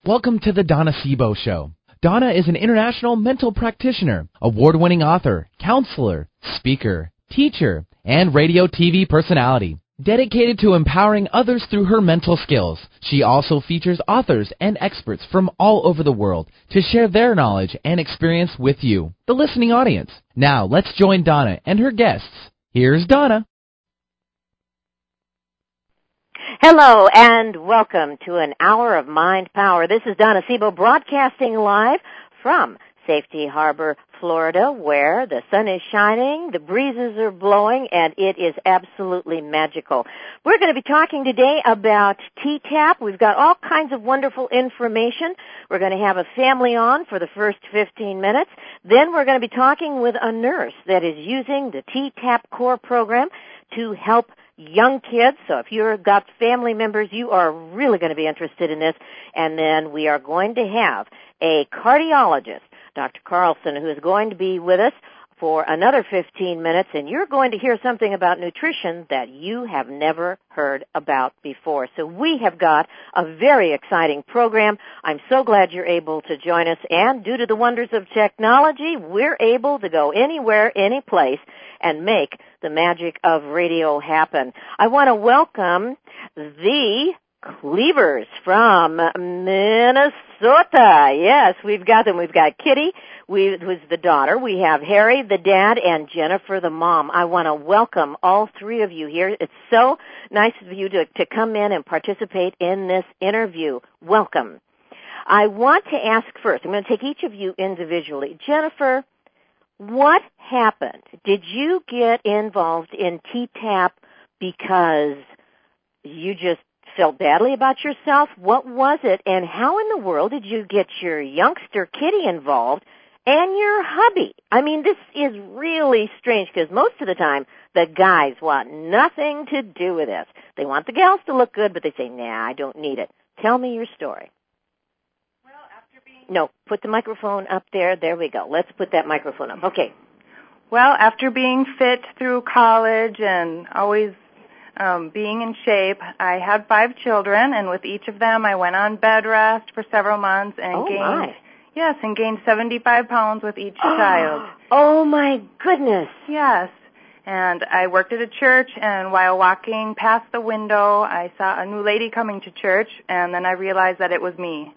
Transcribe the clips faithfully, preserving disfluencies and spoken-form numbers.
Welcome to the Donna Sebo Show. Donna is an international mental practitioner, award-winning author, counselor, speaker, teacher, and radio T V personality. Dedicated to empowering others through her mental skills, she also features authors and experts from all over the world to share their knowledge and experience with you, the listening audience. Now, let's join Donna and her guests. Here's Donna. Hello and welcome to an hour of Mind Power. This is Donna Sebo broadcasting live from Safety Harbor, Florida, where the sun is shining, the breezes are blowing, and it is absolutely magical. We're going to be talking today about T TAP. We've got all kinds of wonderful information. We're going to have a family on for the first fifteen minutes. Then we're going to be talking with a nurse that is using the T TAP Core program to help young kids. So if you've got family members, you are really going to be interested in this. And then we are going to have a cardiologist, Doctor Carlson, who is going to be with us for another fifteen minutes, and you're going to hear something about nutrition that you have never heard about before. So we have got a very exciting program. I'm so glad you're able to join us, and due to the wonders of technology, we're able to go anywhere, any place, and make the magic of radio happen. I want to welcome the Cleavers from Minnesota. Yes, we've got them. We've got Kitty, we, who's the daughter. We have Harry, the dad, and Jennifer, the mom. I want to welcome all three of you here. It's so nice of you to, to come in and participate in this interview. Welcome. I want to ask first, I'm going to take each of you individually. Jennifer, what happened? Did you get involved in T TAP because you just felt badly about yourself? What was it, and how in the world did you get your youngster Kitty involved and your hubby? I mean, this is really strange because most of the time the guys want nothing to do with this. They want the gals to look good, but they say, nah, I don't need it. Tell me your story. Well, after being... No, put the microphone up there. There we go. Let's put that microphone up. Okay. Well, after being fit through college and always Um, being in shape, I had five children, and with each of them, I went on bed rest for several months and oh gained, my. yes, and gained seventy-five pounds with each child. Oh my goodness! Yes, and I worked at a church, and while walking past the window, I saw a new lady coming to church, and then I realized that it was me.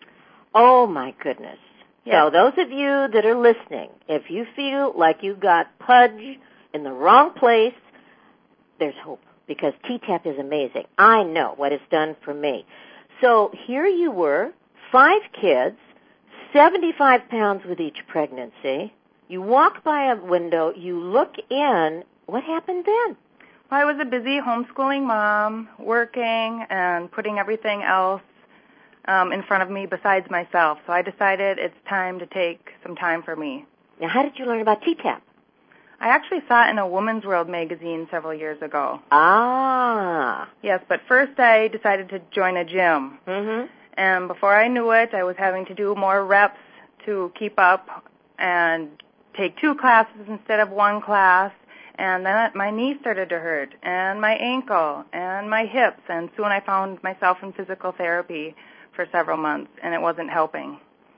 Oh my goodness! Yes. So those of you that are listening, if you feel like you got pudge in the wrong place, there's hope. Because T TAP is amazing. I know what it's done for me. So here you were, five kids, seventy-five pounds with each pregnancy. You walk by a window, you look in. What happened then? Well, I was a busy homeschooling mom, working and putting everything else um, in front of me besides myself. So I decided it's time to take some time for me. Now, how did you learn about T TAP? I actually saw it in a Woman's World magazine several years ago. Ah. Yes, but first I decided to join a gym. Mm-hmm. And before I knew it, I was having to do more reps to keep up and take two classes instead of one class. And then my knee started to hurt, and my ankle, and my hips. And soon I found myself in physical therapy for several months, and it wasn't helping.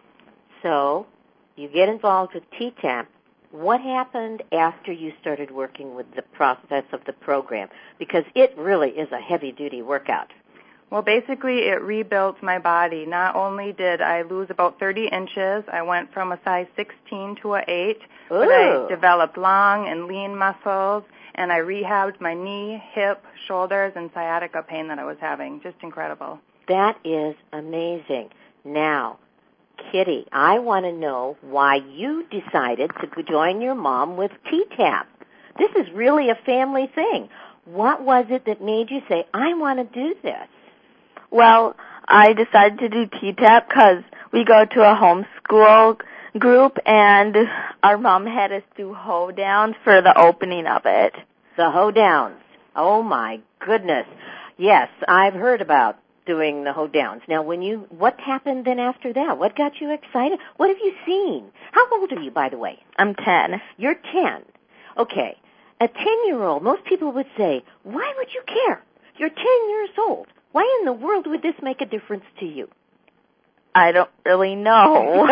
So you get involved with T TAP. What happened after you started working with the process of the program? Because it really is a heavy-duty workout. Well, basically, it rebuilt my body. Not only did I lose about thirty inches, I went from a size sixteen to an eight, Ooh. But I developed long and lean muscles, and I rehabbed my knee, hip, shoulders, and sciatica pain that I was having. Just incredible. That is amazing. Now, Kitty, I want to know why you decided to join your mom with T TAP. This is really a family thing. What was it that made you say, I want to do this? Well, I decided to do T TAP because we go to a homeschool group, and our mom had us do hoedowns for the opening of it. The hoedowns. Oh, my goodness. Yes, I've heard about doing the hoedowns. Now, when you, what happened then after that? What got you excited? What have you seen? How old are you, by the way? I'm ten. You're ten. Okay. A ten-year-old, most people would say, why would you care? You're ten years old. Why in the world would this make a difference to you? I don't really know.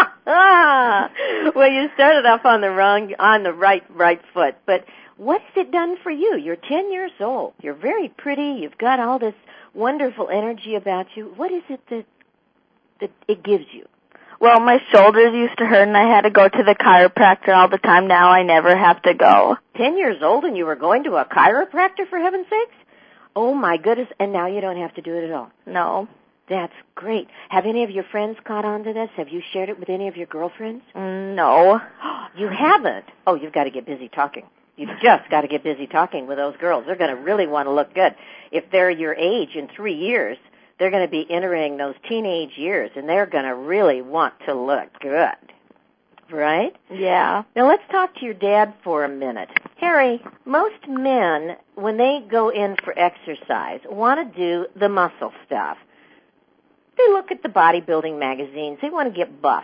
Well, you started off on the wrong, on the right, right foot. But what has it done for you? You're ten years old. You're very pretty. You've got all this wonderful energy about you. What is it that that it gives you? Well, my shoulders used to hurt, and I had to go to the chiropractor all the time. Now I never have to go. Ten years old, and you were going to a chiropractor, for heaven's sakes? Oh, my goodness, and now you don't have to do it at all. No. That's great. Have any of your friends caught on to this? Have you shared it with any of your girlfriends? No. You haven't? Oh, you've got to get busy talking. You've just got to get busy talking with those girls. They're going to really want to look good. If they're your age in three years, they're going to be entering those teenage years, and they're going to really want to look good. Right? Yeah. Now let's talk to your dad for a minute. Harry, most men, when they go in for exercise, want to do the muscle stuff. They look at the bodybuilding magazines. They want to get buff.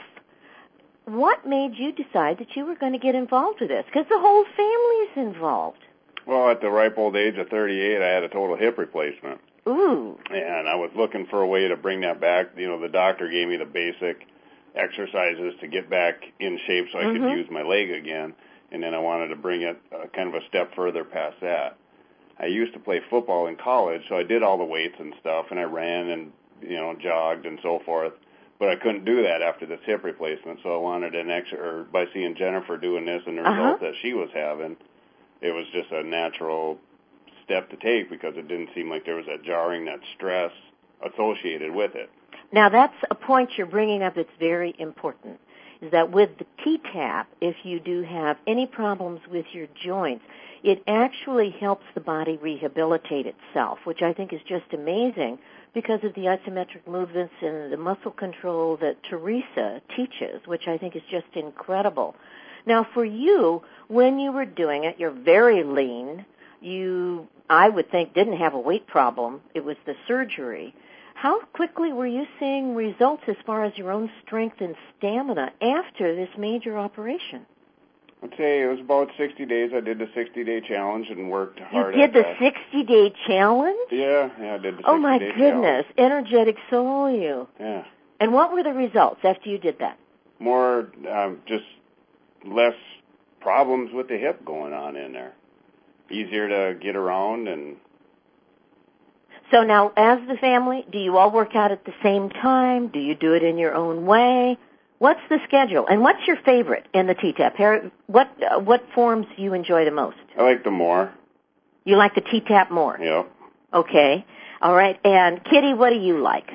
What made you decide that you were going to get involved with this? Because the whole family's involved. Well, at the ripe old age of thirty-eight, I had a total hip replacement. Ooh. And I was looking for a way to bring that back. You know, the doctor gave me the basic exercises to get back in shape so I mm-hmm. could use my leg again. And then I wanted to bring it uh, kind of a step further past that. I used to play football in college, so I did all the weights and stuff, and I ran and, you know, jogged and so forth. But I couldn't do that after this hip replacement, so I wanted an extra, or by seeing Jennifer doing this and the uh-huh. results that she was having, it was just a natural step to take because it didn't seem like there was that jarring, that stress associated with it. Now, that's a point you're bringing up that's very important, is that with the T-TAP, if you do have any problems with your joints, it actually helps the body rehabilitate itself, which I think is just amazing because of the isometric movements and the muscle control that Teresa teaches, which I think is just incredible. Now, for you, when you were doing it, you're very lean. You, I would think, didn't have a weight problem. It was the surgery. How quickly were you seeing results as far as your own strength and stamina after this major operation? I'd say it was about sixty days. I did the sixty-day challenge and worked hard You did at the that. sixty-day challenge? Yeah, yeah, I did the sixty-day challenge. Oh, my goodness. Energetic soul, you. Yeah. And what were the results after you did that? More, um, just less problems with the hip going on in there. Easier to get around. And so now, as the family, do you all work out at the same time? Do you do it in your own way? What's the schedule? And what's your favorite in the T-TAP? What uh, what forms do you enjoy the most? I like the more. You like the T-TAP more? Yep. Okay. All right. And Kitty, what do you like?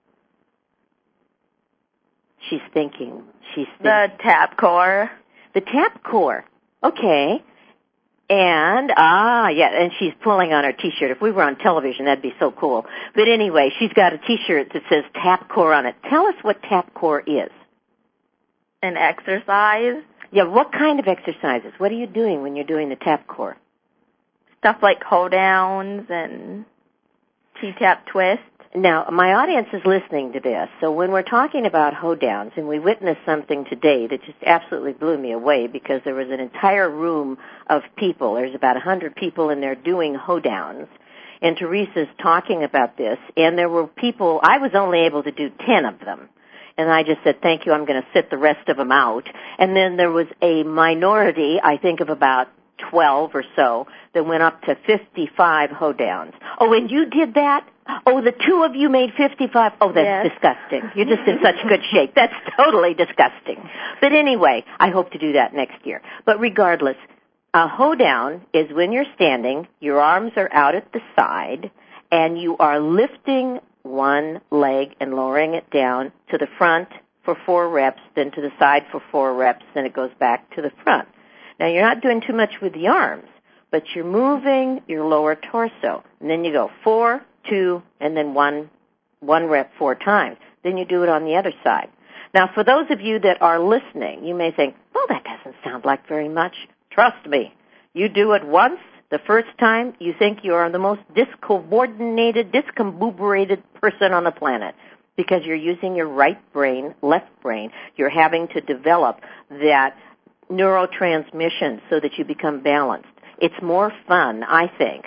She's thinking. She's thinking. The tap core. The tap core. Okay. And, ah, yeah, and she's pulling on her T-shirt. If we were on television, that'd be so cool. But anyway, she's got a T-shirt that says Tap Core on it. Tell us what Tap Core is. An exercise. Yeah, what kind of exercises? What are you doing when you're doing the Tap Core? Stuff like hold-downs and T-tap twist. Now, my audience is listening to this, so when we're talking about hold-downs, and we witnessed something today that just absolutely blew me away because there was an entire room of people, there's about one hundred people in there doing hold-downs, and Teresa's talking about this, and there were people, I was only able to do ten of them. And I just said, thank you, I'm going to sit the rest of them out. And then there was a minority, I think of about twelve or so, that went up to fifty-five hold-downs. Oh, and you did that? Oh, the two of you made fifty-five? Oh, that's yes. disgusting. You're just in such good shape. That's totally disgusting. But anyway, I hope to do that next year. But regardless, a hold-down is when you're standing, your arms are out at the side, and you are lifting one leg and lowering it down to the front for four reps, then to the side for four reps, then it goes back to the front. Now, you're not doing too much with the arms, but you're moving your lower torso. And then you go four, two, and then one, one rep four times. Then you do it on the other side. Now, for those of you that are listening, you may think, well, that doesn't sound like very much. Trust me. You do it once, the first time, you think you are the most discoordinated, discombobulated person on the planet because you're using your right brain, left brain. You're having to develop that neurotransmission so that you become balanced. It's more fun, I think,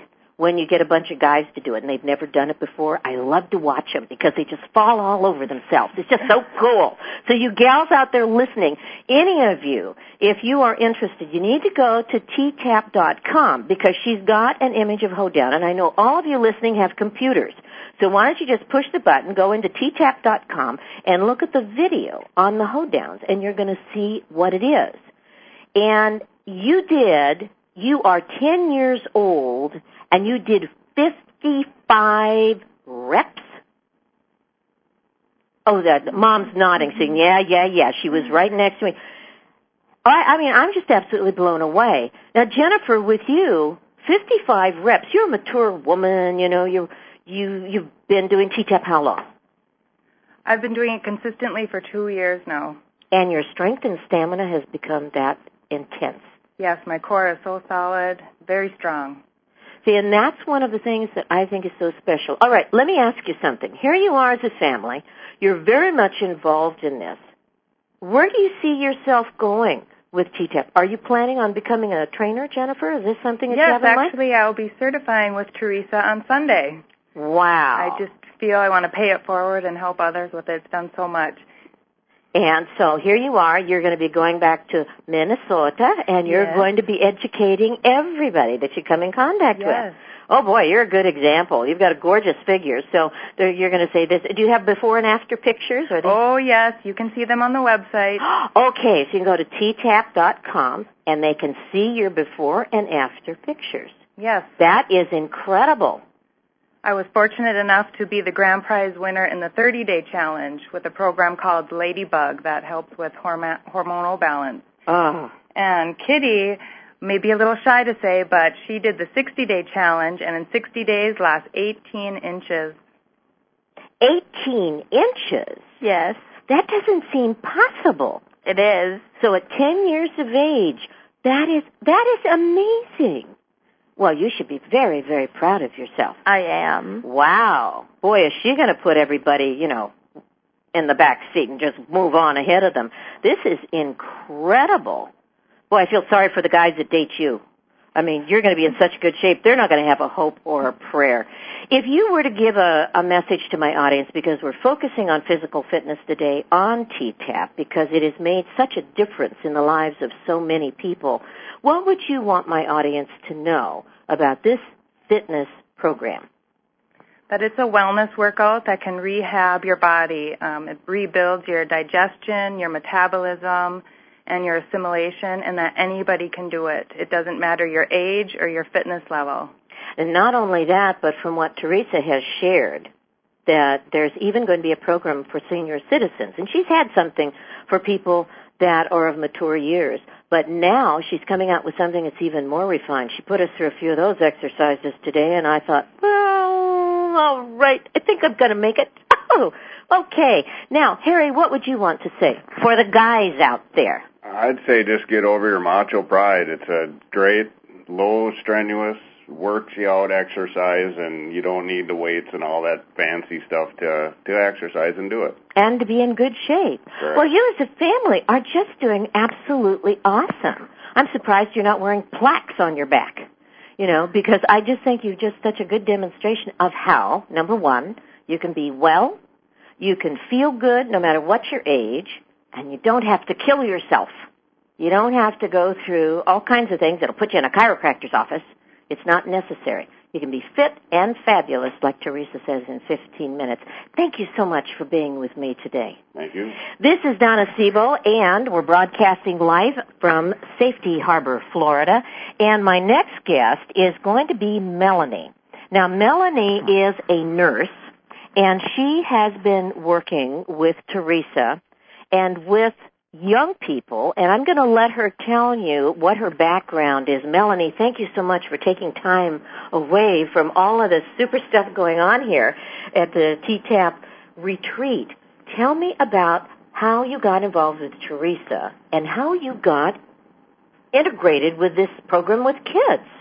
when you get a bunch of guys to do it and they've never done it before. I love to watch them because they just fall all over themselves. It's just so cool. So you gals out there listening, any of you, if you are interested, you need to go to T tap dot com because she's got an image of hoedown, and I know all of you listening have computers. So why don't you just push the button, go into T tap dot com, and look at the video on the hoedowns, and you're going to see what it is. And you did, you are ten years old, and you did fifty-five reps? Oh, that Mom's nodding, saying, yeah, yeah, yeah. She was right next to me. I, I mean, I'm just absolutely blown away. Now, Jennifer, with you, fifty-five reps. You're a mature woman, you know, you you you've been doing T TAP how long? I've been doing it consistently for two years now. And your strength and stamina has become that intense. Yes, my core is so solid, very strong. See, and that's one of the things that I think is so special. All right, let me ask you something. Here you are as a family. You're very much involved in this. Where do you see yourself going with T TAP? Are you planning on becoming a trainer, Jennifer? Is this something that yes, you have in mind? Yes, actually, I'll be certifying with Teresa on Sunday. Wow. I just feel I want to pay it forward and help others with it. It's done so much. And so here you are. You're going to be going back to Minnesota, and you're yes. going to be educating everybody that you come in contact yes. with. Oh, boy, you're a good example. You've got a gorgeous figure. So there, you're going to say this. Do you have before and after pictures? Or oh, yes. You can see them on the website. Okay, so you can go to T tap dot com, and they can see your before and after pictures. Yes. That is incredible. I was fortunate enough to be the grand prize winner in the thirty-day challenge with a program called Ladybug that helps with horm- hormonal balance. Oh. And Kitty may be a little shy to say, but she did the sixty-day challenge, and in sixty days lost eighteen inches. eighteen inches? Yes. That doesn't seem possible. It is. So at ten years of age, that is that is amazing. Well, you should be very, very proud of yourself. I am. Wow. Boy, is she going to put everybody, you know, in the back seat and just move on ahead of them. This is incredible. Boy, I feel sorry for the guys that date you. I mean, you're going to be in such good shape, they're not going to have a hope or a prayer. If you were to give a, a message to my audience, because we're focusing on physical fitness today on T TAP, because it has made such a difference in the lives of so many people, what would you want my audience to know about this fitness program? That it's a wellness workout that can rehab your body. Um, it rebuilds your digestion, your metabolism, and your assimilation, and that anybody can do it. It doesn't matter your age or your fitness level. And not only that, but from what Teresa has shared, that there's even going to be a program for senior citizens. And she's had something for people that are of mature years. But now she's coming out with something that's even more refined. She put us through a few of those exercises today, and I thought, well, all right, I think I'm going to make it. Oh, okay. Now, Harry, what would you want to say for the guys out there? I'd say just get over your macho pride. It's a great, low, strenuous, works you out exercise, and you don't need the weights and all that fancy stuff to to exercise and do it. And to be in good shape. Correct. Well, you as a family are just doing absolutely awesome. I'm surprised you're not wearing plaques on your back, you know, because I just think you're just such a good demonstration of how, number one, you can be well, you can feel good no matter what your age, and you don't have to kill yourself. You don't have to go through all kinds of things that'll put you in a chiropractor's office. It's not necessary. You can be fit and fabulous, like Teresa says, in fifteen minutes. Thank you so much for being with me today. Thank you. This is Donna Sebo, and we're broadcasting live from Safety Harbor, Florida. And my next guest is going to be Melanie. Now, Melanie is a nurse, and she has been working with Teresa and with young people, and I'm going to let her tell you what her background is. Melanie, thank you so much for taking time away from all of this super stuff going on here at the T TAP retreat. Tell me about how you got involved with Teresa and how you got integrated with this program with kids. Well,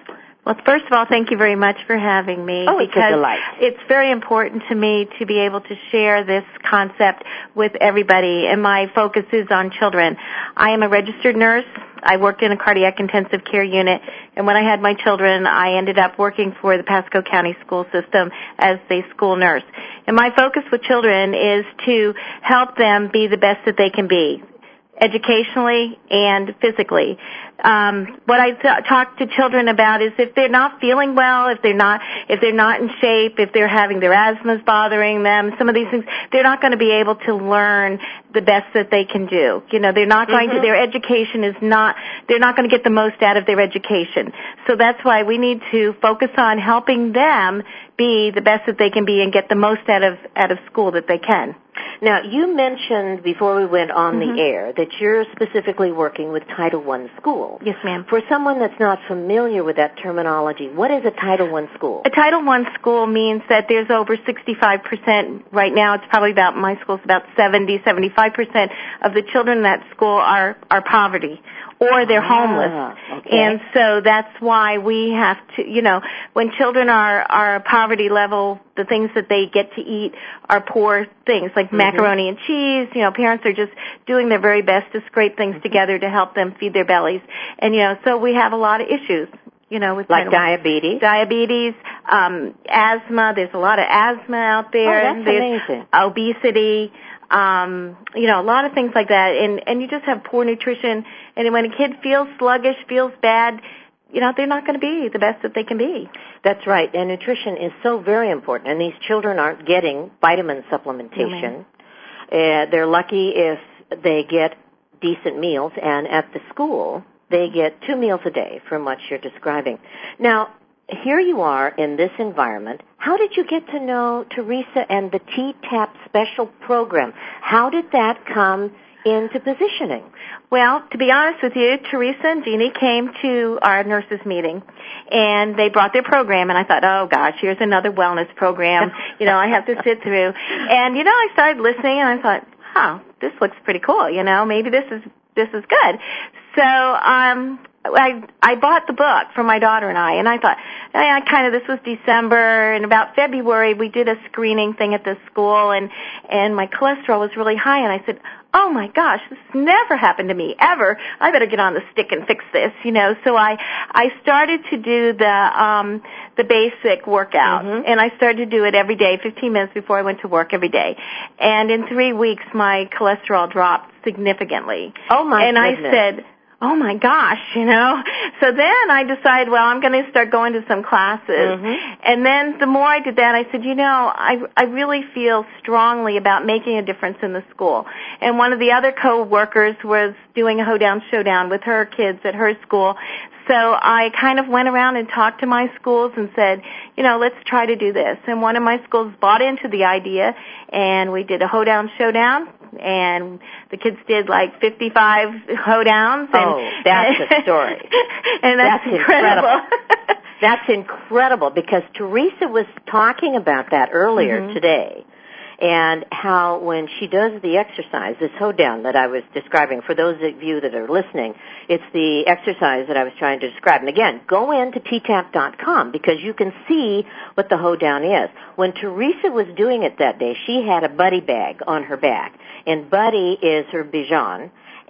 Well, first of all, thank you very much for having me. Oh, it's a delight. It's very important to me to be able to share this concept with everybody, and my focus is on children. I am a registered nurse. I worked in a cardiac intensive care unit, and when I had my children, I ended up working for the Pasco County school system as a school nurse. And my focus with children is to help them be the best that they can be, educationally and physically. Um, what I t- talk to children about is if they're not feeling well, if they're not, if they're not in shape, if they're having their asthmas bothering them, some of these things, they're not going to be able to learn the best that they can do. You know, they're not going mm-hmm. to, their education is not, they're not going to get the most out of their education. So that's why we need to focus on helping them be the best that they can be and get the most out of, out of school that they can. Now, you mentioned before we went on mm-hmm. the air that you're specifically working with Title One schools. Yes, ma'am. For someone that's not familiar with that terminology, what is a Title One school? A Title One school means that there's over sixty-five percent, right now it's probably about, my school's about seventy, seventy-five percent of the children in that school are, are poverty. Or they're homeless. Ah, okay. And so that's why we have to, you know, when children are, are poverty level, the things that they get to eat are poor things, like mm-hmm. macaroni and cheese. You know, parents are just doing their very best to scrape things mm-hmm. together to help them feed their bellies. And, you know, so we have a lot of issues, you know, with like diabetes. Diabetes, um, asthma. There's a lot of asthma out there. Oh, that's There's amazing. Obesity. Um, you know, a lot of things like that, and, and you just have poor nutrition, and when a kid feels sluggish, feels bad, you know, they're not going to be the best that they can be. That's right, and nutrition is so very important, and these children aren't getting vitamin supplementation. Mm-hmm. Uh, they're lucky if they get decent meals, and at the school, they get two meals a day from what you're describing. Now, here you are in this environment. How did you get to know Teresa and the T TAP special program? How did that come into positioning? Well, to be honest with you, Teresa and Jeannie came to our nurses meeting, and they brought their program, and I thought, oh, gosh, here's another wellness program, you know, I have to sit through. And, you know, I started listening, and I thought, huh, this looks pretty cool, you know, maybe this is this is good. So, um... I I bought the book for my daughter and I, and I thought, I, I kind of, this was December, and about February we did a screening thing at the school, and and my cholesterol was really high, and I said, oh my gosh, this never happened to me, ever. I better get on the stick and fix this, you know. So I I started to do the um the basic workout, mm-hmm. and I started to do it every day, fifteen minutes before I went to work every day. And in three weeks, my cholesterol dropped significantly. Oh my and goodness. And I said, oh my gosh, you know. So then I decided, well, I'm going to start going to some classes. Mm-hmm. And then the more I did that, I said, you know, I I really feel strongly about making a difference in the school. And one of the other co-workers was doing a hoedown showdown with her kids at her school. So I kind of went around and talked to my schools and said, you know, let's try to do this. And one of my schools bought into the idea, and we did a hoedown showdown, and the kids did like fifty-five hoedowns. And, oh, that's a story. And that's, that's incredible. incredible. That's incredible, because Teresa was talking about that earlier mm-hmm. today. And how when she does the exercise, this hoedown that I was describing, for those of you that are listening, it's the exercise that I was trying to describe. And again, go into T TAP dot com because you can see what the hoedown is. When Teresa was doing it that day, she had a Buddy bag on her back. And Buddy is her Bichon.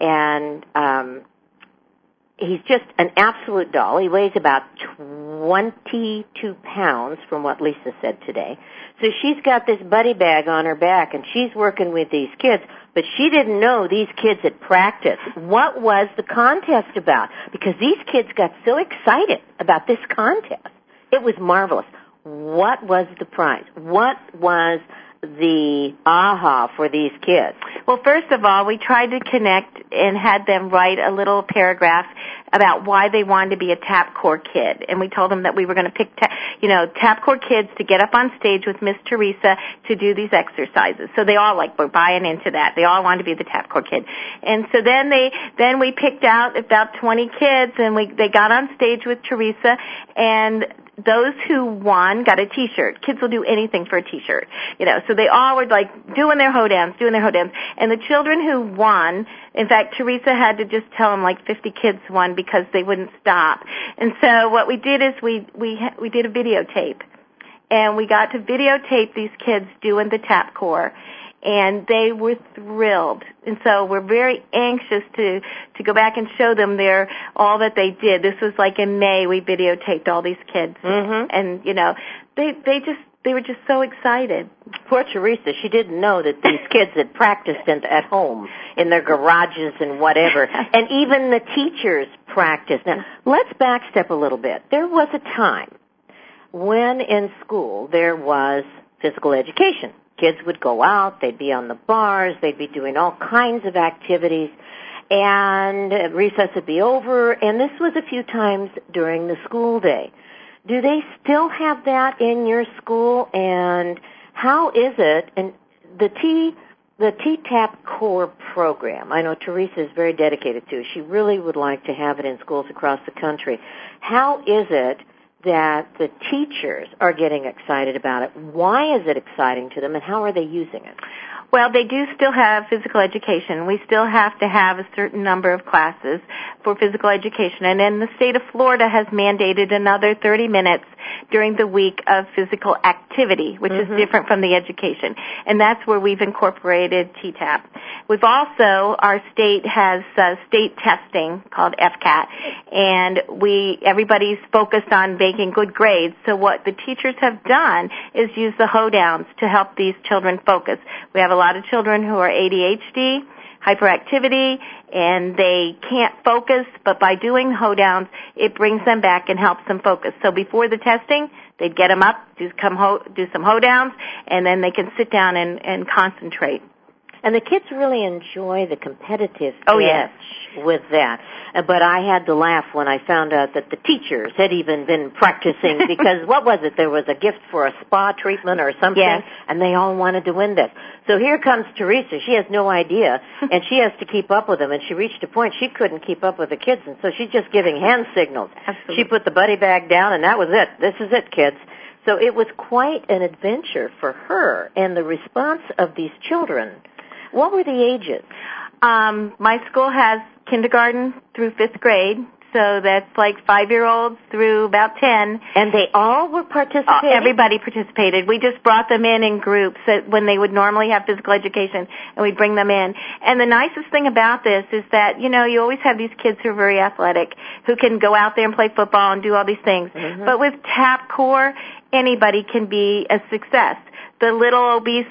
And um, he's just an absolute doll. He weighs about twenty-two pounds from what Lisa said today. So she's got this Buddy bag on her back, and she's working with these kids, but she didn't know these kids had practiced. What was the contest about? Because these kids got so excited about this contest. It was marvelous. What was the prize? What was the aha for these kids? Well, first of all, we tried to connect and had them write a little paragraph about why they wanted to be a TAP Corps kid. And we told them that we were going to pick, ta- you know, TAP Corps kids to get up on stage with Miss Teresa to do these exercises. So they all, like, were buying into that. They all wanted to be the TAP Corps kid. And so then they, then we picked out about twenty kids, and we, they got on stage with Teresa, and those who won got a T-shirt. Kids will do anything for a T-shirt, you know. So they all were like doing their hoedowns, doing their hoedowns. And the children who won, in fact, Teresa had to just tell them like fifty kids won because they wouldn't stop. And so what we did is we we we did a videotape, and we got to videotape these kids doing the tap core. And they were thrilled. And so we're very anxious to, to go back and show them their, all that they did. This was like in May, we videotaped all these kids. Mm-hmm. And, you know, they, they just, they were just so excited. Poor Teresa, she didn't know that these kids had practiced in, at home, in their garages and whatever. And even the teachers practiced. Now, let's backstep a little bit. There was a time when in school there was physical education. Kids would go out, they'd be on the bars, they'd be doing all kinds of activities, and recess would be over, and this was a few times during the school day. Do they still have that in your school, and how is it, and the T, the T TAP Core program, I know Teresa is very dedicated to, she really would like to have it in schools across the country. How is it that the teachers are getting excited about it? Why is it exciting to them, and how are they using it? Well, they do still have physical education. We still have to have a certain number of classes for physical education. And then the state of Florida has mandated another thirty minutes during the week of physical activity, which mm-hmm. is different from the education. And that's where we've incorporated T TAP. We've also, our state has uh, state testing called F CAT, and we, everybody's focused on making good grades. So what the teachers have done is use the hoedowns to help these children focus. We have a lot of children who are A D H D, hyperactivity, and they can't focus, but by doing hoedowns, it brings them back and helps them focus. So before the testing, they'd get them up, do, come ho- do some hoedowns, and then they can sit down and, and concentrate. And the kids really enjoy the competitive oh, edge yes. with that. But I had to laugh when I found out that the teachers had even been practicing because, what was it, there was a gift for a spa treatment or something, yes. and they all wanted to win this. So here comes Teresa. She has no idea, and she has to keep up with them, and she reached a point she couldn't keep up with the kids, and so she's just giving hand signals. Absolutely. She put the buddy bag down, and that was it. This is it, kids. So it was quite an adventure for her, and the response of these children. What were the ages? Um, my school has kindergarten through fifth grade, so that's like five-year-olds through about ten. And they all were participating? Uh, everybody participated. We just brought them in in groups when they would normally have physical education, and we'd bring them in. And the nicest thing about this is that, you know, you always have these kids who are very athletic, who can go out there and play football and do all these things. Mm-hmm. But with TAP Core, anybody can be a success. The little obese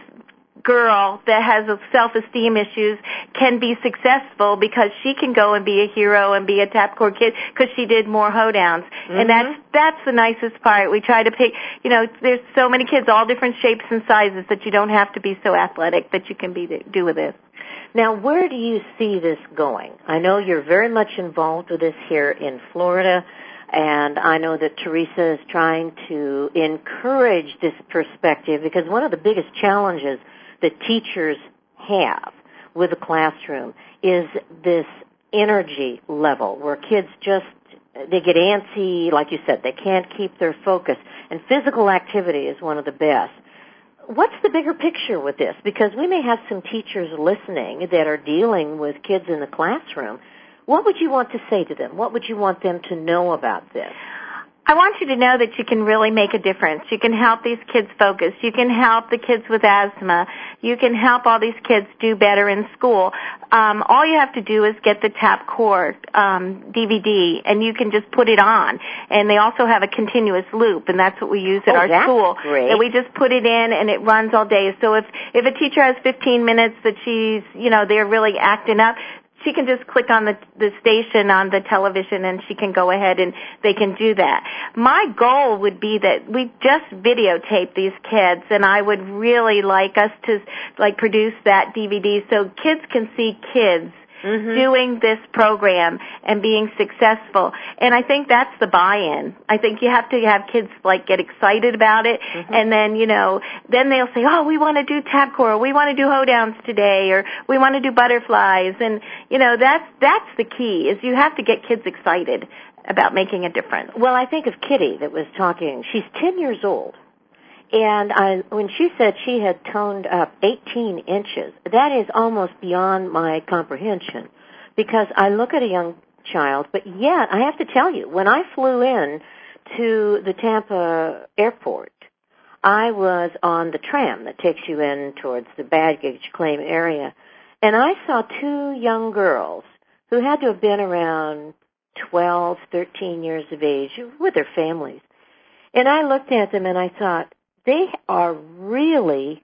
girl that has self-esteem issues can be successful because she can go and be a hero and be a TAP Core kid because she did more hoedowns. Mm-hmm. And that's that's the nicest part. We try to pick, you know, there's so many kids, all different shapes and sizes, that you don't have to be so athletic that you can be do with this. Now, where do you see this going? I know you're very much involved with this here in Florida, and I know that Teresa is trying to encourage this perspective because one of the biggest challenges that teachers have with the classroom is this energy level where kids just, they get antsy, like you said, they can't keep their focus. And physical activity is one of the best. What's the bigger picture with this? Because we may have some teachers listening that are dealing with kids in the classroom. What would you want to say to them? What would you want them to know about this? I want you to know that you can really make a difference. You can help these kids focus. You can help the kids with asthma. You can help all these kids do better in school. Um, all you have to do is get the TAP Core um, D V D, and you can just put it on. And they also have a continuous loop, and that's what we use at oh, our that's school. Great. And we just put it in, and it runs all day. So if if a teacher has fifteen minutes that she's, you know, they're really acting up, she can just click on the, the station on the television and she can go ahead and they can do that. My goal would be that we just videotape these kids, and I would really like us to like produce that D V D so kids can see kids Mm-hmm. doing this program and being successful. And I think that's the buy-in. I think you have to have kids like get excited about it, mm-hmm. and then, you know, then they'll say, oh, we want to do TAP Core, we want to do hoedowns today, or we want to do butterflies. And, you know, that's, that's the key, is you have to get kids excited about making a difference. Well, I think of Kitty that was talking. She's ten years old. And I, when she said she had toned up eighteen inches, that is almost beyond my comprehension, because I look at a young child, but yet I have to tell you, when I flew in to the Tampa airport, I was on the tram that takes you in towards the baggage claim area, and I saw two young girls who had to have been around twelve, thirteen years of age with their families. And I looked at them and I thought, they are really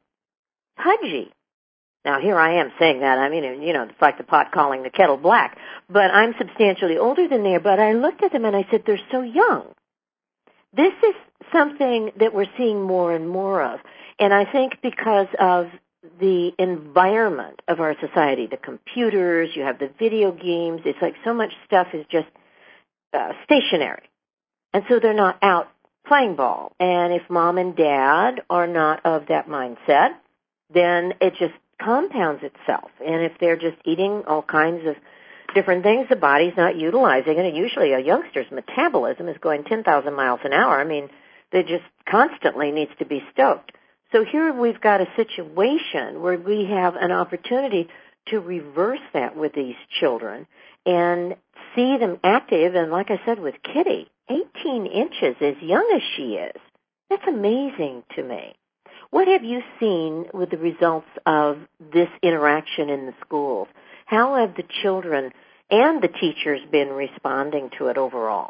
pudgy. Now, here I am saying that. I mean, you know, it's like the pot calling the kettle black. But I'm substantially older than they are. But I looked at them and I said, they're so young. This is something that we're seeing more and more of. And I think because of the environment of our society, the computers, you have the video games, it's like so much stuff is just uh, stationary. And so they're not out playing ball. And if mom and dad are not of that mindset, then it just compounds itself. And if they're just eating all kinds of different things, the body's not utilizing it. And usually a youngster's metabolism is going ten thousand miles an hour. I mean, they just constantly needs to be stoked. So here we've got a situation where we have an opportunity to reverse that with these children and see them active. And like I said with Kitty, eighteen inches, as young as she is, that's amazing to me. What have you seen with the results of this interaction in the schools? How have the children and the teachers been responding to it overall?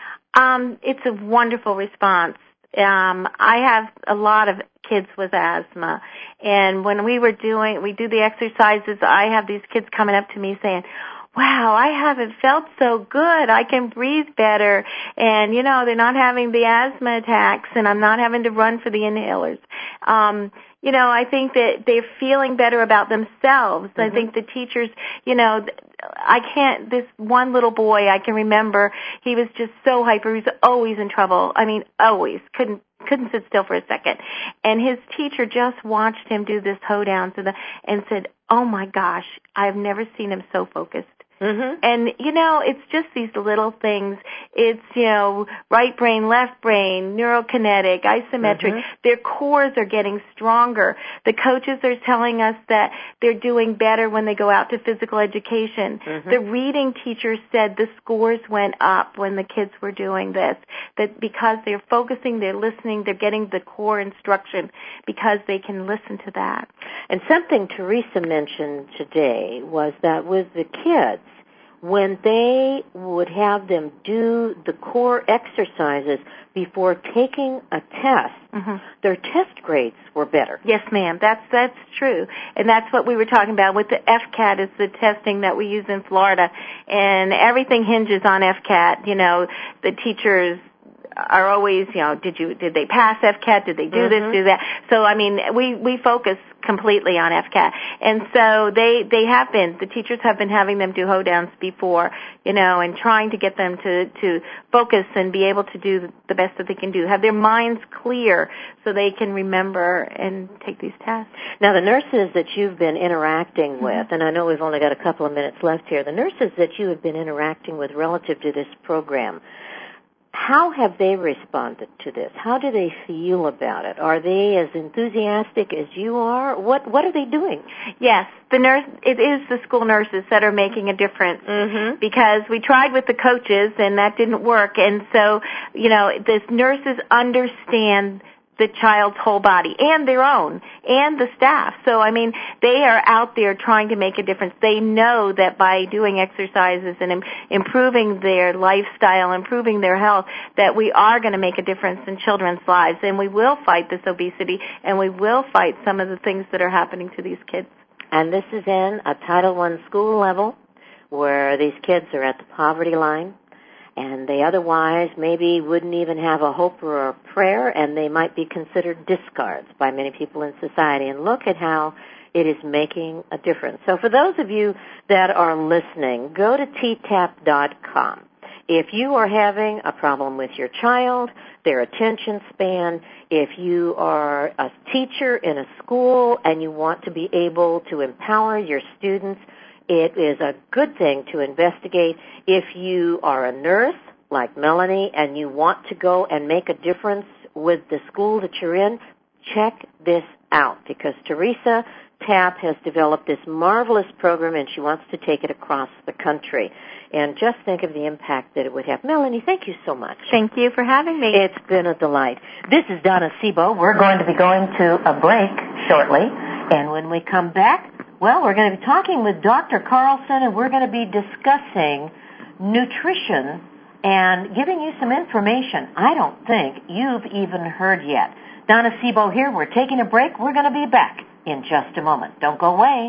Um, it's a wonderful response. Um, I have a lot of kids with asthma, and when we were doing, we do the exercises, I have these kids coming up to me saying, wow, I haven't felt so good. I can breathe better. And, you know, they're not having the asthma attacks, and I'm not having to run for the inhalers. Um, you know, I think that they're feeling better about themselves. Mm-hmm. I think the teachers, you know, I can't, this one little boy, I can remember, he was just so hyper. He was always in trouble. I mean, always. Couldn't couldn't sit still for a second. And his teacher just watched him do this hoedown to the, and said, oh, my gosh, I've never seen him so focused. Mm-hmm. And, you know, it's just these little things. It's, you know, right brain, left brain, neurokinetic, isometric. Mm-hmm. Their cores are getting stronger. The coaches are telling us that they're doing better when they go out to physical education. Mm-hmm. The reading teacher said the scores went up when the kids were doing this, that because they're focusing, they're listening, they're getting the core instruction because they can listen to that. And something Teresa mentioned today was that with the kids, when they would have them do the core exercises before taking a test, mm-hmm. their test grades were better. Yes, ma'am. That's that's true. And that's what we were talking about with the F CAT is the testing that we use in Florida. And everything hinges on F CAT. You know, the teachers are always, you know, did you did they pass F CAT? Did they do mm-hmm. this, do that? So, I mean, we, we focus completely on F CAT. And so they, they have been, the teachers have been having them do hoedowns before, you know, and trying to get them to, to focus and be able to do the best that they can do, have their minds clear so they can remember and take these tests. Now, the nurses that you've been interacting mm-hmm. with, and I know we've only got a couple of minutes left here, the nurses that you have been interacting with relative to this program, how have they responded to this? How do they feel about it? Are they as enthusiastic as you are? What What are they doing? Yes, the nurse. It is the school nurses that are making a difference mm-hmm. because we tried with the coaches and that didn't work. And so, you know, the nurses understand the child's whole body and their own and the staff. So, I mean, they are out there trying to make a difference. They know that by doing exercises and im- improving their lifestyle, improving their health, that we are going to make a difference in children's lives. And we will fight this obesity, and we will fight some of the things that are happening to these kids. And this is in a Title one school level where these kids are at the poverty line, and they otherwise maybe wouldn't even have a hope or a prayer, and they might be considered discards by many people in society. And look at how it is making a difference. So for those of you that are listening, go to T tap dot com. If you are having a problem with your child, their attention span, if you are a teacher in a school and you want to be able to empower your students, it is a good thing to investigate. If you are a nurse, like Melanie and you want to go and make a difference with the school that you're in, check this out, because Teresa Tapp has developed this marvelous program and she wants to take it across the country. And just think of the impact that it would have. Melanie, thank you so much. Thank you for having me. It's been a delight. This is Donna Sebo. We're going to be going to a break shortly. And when we come back, well, we're going to be talking with Doctor Carlson, and we're going to be discussing nutrition and giving you some information I don't think you've even heard yet. Donna Sebo here. We're taking a break. We're going to be back in just a moment. Don't go away.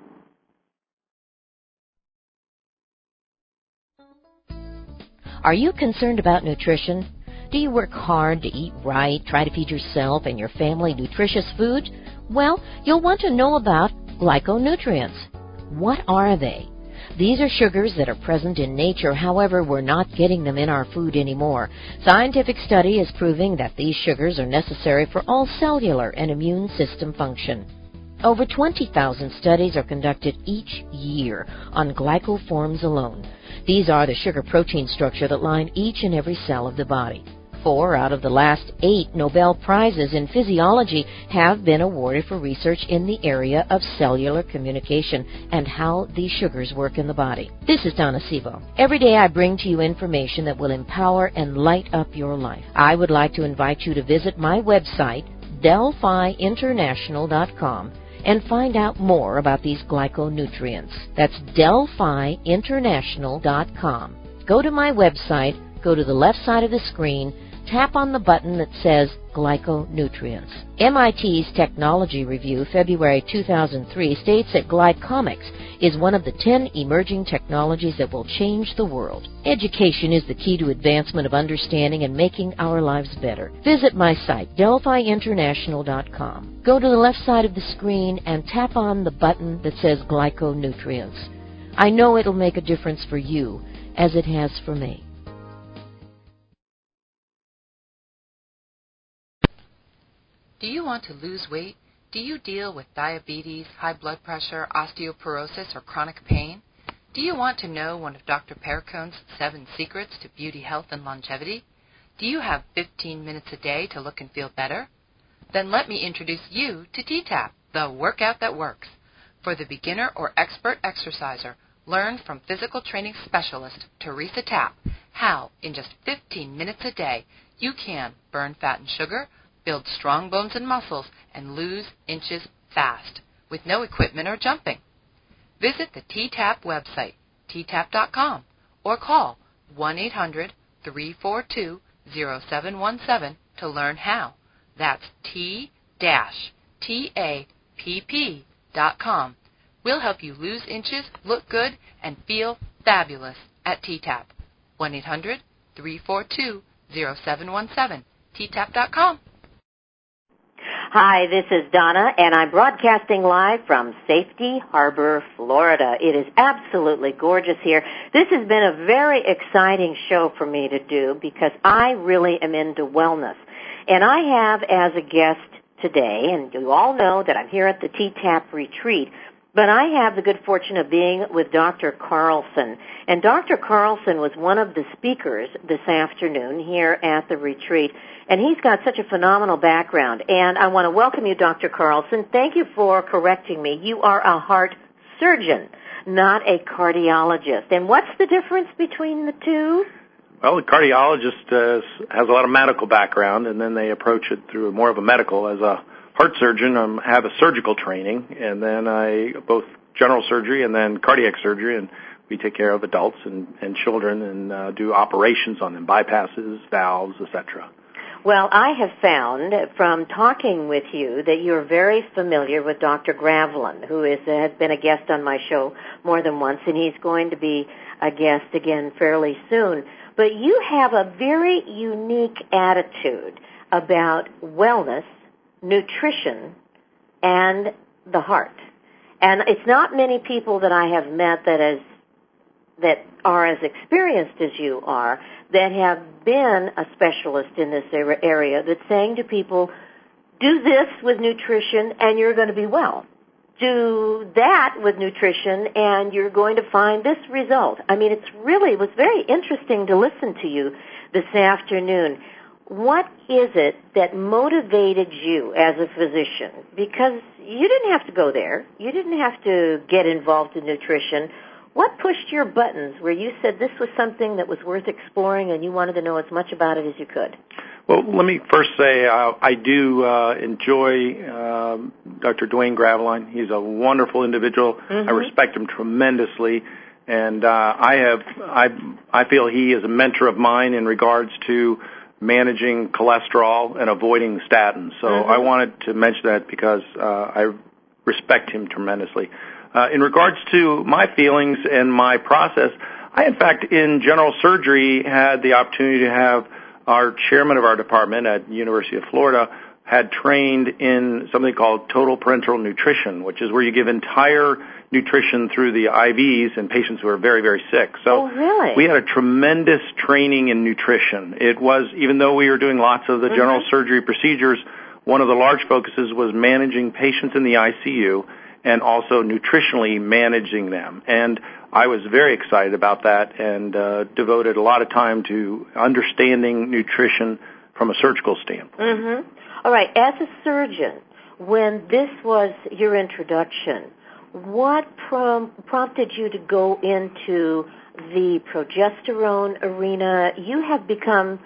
Are you concerned about nutrition? Do you work hard to eat right, try to feed yourself and your family nutritious food? Well, you'll want to know about glyconutrients. What are they? These are sugars that are present in nature, however, we're not getting them in our food anymore. Scientific study is proving that these sugars are necessary for all cellular and immune system function. Over twenty thousand studies are conducted each year on glycoforms alone. These are the sugar-protein structure that line each and every cell of the body. Four out of the last eight Nobel Prizes in physiology have been awarded for research in the area of cellular communication and how these sugars work in the body. This is Donna Sebo. Every day I bring to you information that will empower and light up your life. I would like to invite you to visit my website, Delphi International dot com, and find out more about these glyconutrients. That's Delphi International dot com. Go to my website, go to the left side of the screen, tap on the button that says Glyconutrients. M I T's Technology Review, February two thousand three, states that glycomics is one of the ten emerging technologies that will change the world. Education is the key to advancement of understanding and making our lives better. Visit my site, Delphi International dot com. Go to the left side of the screen and tap on the button that says Glyconutrients. I know it'll make a difference for you, as it has for me. Do you want to lose weight? Do you deal with diabetes, high blood pressure, osteoporosis, or chronic pain? Do you want to know one of Doctor Perricone's seven secrets to beauty, health, and longevity? Do you have fifteen minutes a day to look and feel better? Then let me introduce you to T TAP, the workout that works. For the beginner or expert exerciser, learn from physical training specialist Teresa Tapp how, in just fifteen minutes a day, you can burn fat and sugar, build strong bones and muscles, and lose inches fast, with no equipment or jumping. Visit the T TAP website, T tap dot com, or call one eight hundred, three four two, zero seven one seven to learn how. That's T T A P P dot com. We'll help you lose inches, look good, and feel fabulous at T TAP. one eight hundred, three four two, zero seven one seven, T tap dot com. Hi, this is Donna, and I'm broadcasting live from Safety Harbor, Florida. It is absolutely gorgeous here. This has been a very exciting show for me to do because I really am into wellness. And I have as a guest today, and you all know that I'm here at the T TAP retreat, but I have the good fortune of being with Doctor Carlson. And Doctor Carlson was one of the speakers this afternoon here at the retreat. And he's got such a phenomenal background. And I want to welcome you, Doctor Carlson. Thank you for correcting me. You are a heart surgeon, not a cardiologist. And what's the difference between the two? Well, the cardiologist uh, has a lot of medical background, and then they approach it through more of a medical. As a heart surgeon, I have a surgical training, and then I both general surgery and then cardiac surgery, and we take care of adults and, and children and uh, do operations on them, bypasses, valves, et cetera. Well, I have found from talking with you that you're very familiar with Doctor Gravelin, who is, uh, has been a guest on my show more than once, and he's going to be a guest again fairly soon. But you have a very unique attitude about wellness, nutrition, and the heart. And it's not many people that I have met that as that are as experienced as you are that have been a specialist in this area that's saying to people, do this with nutrition and you're going to be well. do that with nutrition, and you're going to find this result. I mean, it's really, it was very interesting to listen to you this afternoon. What is it that motivated you as a physician? Because you didn't have to go there. You didn't have to get involved in nutrition. What pushed your buttons where you said this was something that was worth exploring and you wanted to know as much about it as you could? Well, let me first say uh, I do uh, enjoy uh, Doctor Dwayne Graveline. He's a wonderful individual. Mm-hmm. I respect him tremendously, and uh, I have I I feel he is a mentor of mine in regards to managing cholesterol and avoiding statins. So mm-hmm. I wanted to mention that because uh, I respect him tremendously. Uh, in regards to my feelings and my process, I in fact in general surgery had the opportunity to have our chairman of our department at the University of Florida had trained in something called total parenteral nutrition, which is where you give entire nutrition through the I Vs in patients who are very, very sick. So oh, really? we had a tremendous training in nutrition. It was, even though we were doing lots of the mm-hmm. general surgery procedures, one of the large focuses was managing patients in the I C U and also nutritionally managing them. And I was very excited about that and uh, devoted a lot of time to understanding nutrition from a surgical standpoint. Mm-hmm. All right. As a surgeon, when this was your introduction, what prom- prompted you to go into the progesterone arena? You have become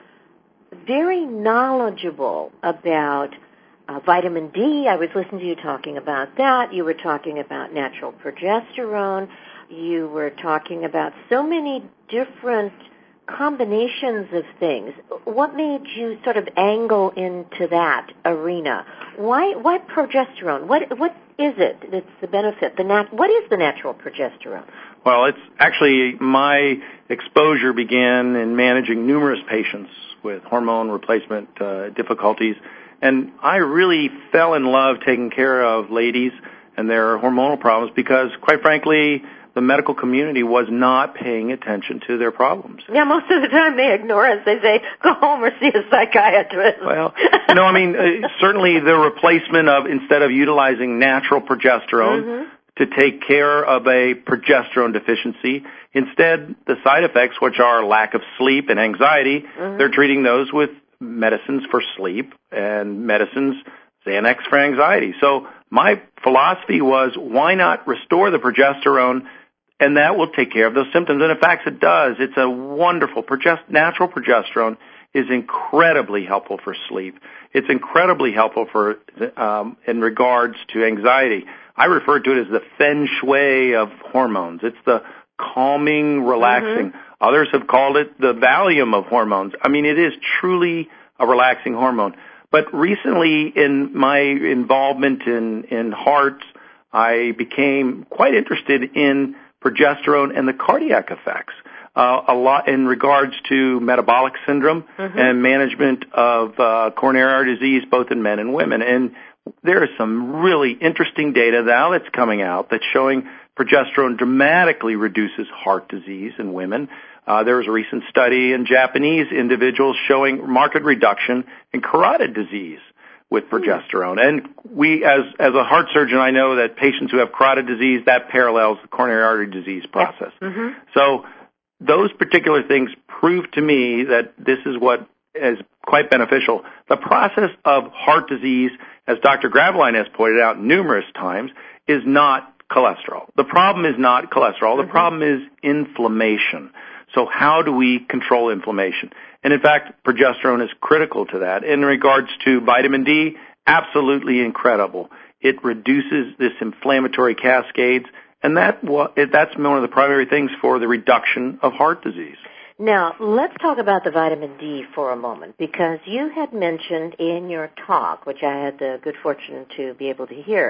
very knowledgeable about Uh, vitamin D. I was listening to you talking about that. You were talking about natural progesterone. You were talking about so many different combinations of things. What made you sort of angle into that arena? Why why progesterone? What what is it that's the benefit? The nat- what is the natural progesterone? Well, it's actually my exposure began in managing numerous patients with hormone replacement uh, difficulties. And I really fell in love taking care of ladies and their hormonal problems because, quite frankly, the medical community was not paying attention to their problems. Yeah, most of the time they ignore us. They say, go home or see a psychiatrist. Well, you know, I mean, uh, certainly the replacement of, instead of utilizing natural progesterone mm-hmm. to take care of a progesterone deficiency, instead the side effects, which are lack of sleep and anxiety, mm-hmm. they're treating those with medicines for sleep and medicines, Xanax for anxiety. So my philosophy was, why not restore the progesterone, and that will take care of those symptoms. And in fact, it does. It's a wonderful, progest- natural progesterone is incredibly helpful for sleep. It's incredibly helpful for um, in regards to anxiety. I refer to it as the feng shui of hormones. It's the calming, relaxing. Mm-hmm. Others have called it the Valium of hormones. I mean, it is truly a relaxing hormone. But recently, in my involvement in, in hearts, I became quite interested in progesterone and the cardiac effects, uh, a lot in regards to metabolic syndrome mm-hmm. and management of uh, coronary artery disease, both in men and women. And there is some really interesting data now that's coming out that's showing progesterone dramatically reduces heart disease in women. Uh, there was a recent study in Japanese individuals showing marked reduction in carotid disease with progesterone. And we, as as a heart surgeon, I know that patients who have carotid disease, that parallels the coronary artery disease process. Yes. Mm-hmm. So those particular things prove to me that this is what is quite beneficial. The process of heart disease, as Doctor Graveline has pointed out numerous times, is not cholesterol. The problem is not cholesterol. The mm-hmm. problem is inflammation. So how do we control inflammation? And in fact, progesterone is critical to that. In regards to vitamin D, absolutely incredible. It reduces this inflammatory cascades, and that that's one of the primary things for the reduction of heart disease. Now, let's talk about the vitamin D for a moment, because you had mentioned in your talk, which I had the good fortune to be able to hear,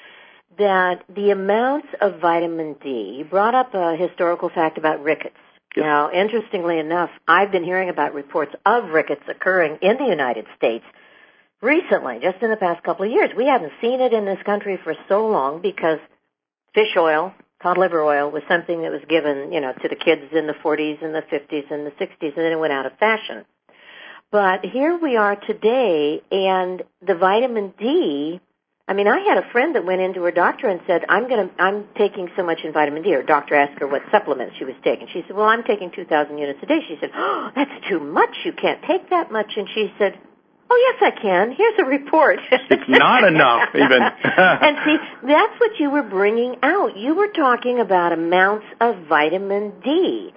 that the amounts of vitamin D, you brought up a historical fact about rickets. Yep. Now, interestingly enough, I've been hearing about reports of rickets occurring in the United States recently, just in the past couple of years. We haven't seen it in this country for so long because fish oil, cod liver oil, was something that was given, you know, to the kids in the forties and the fifties and the sixties, and then it went out of fashion. But here we are today, and the vitamin D I mean, I had a friend that went into her doctor and said, I'm going to, I'm taking so much in vitamin D. Her doctor asked her what supplements she was taking. She said, well, I'm taking two thousand units a day. She said, oh, that's too much. You can't take that much. And she said, oh, yes, I can. Here's a report. It's not enough, even. And see, that's what you were bringing out. You were talking about amounts of vitamin D.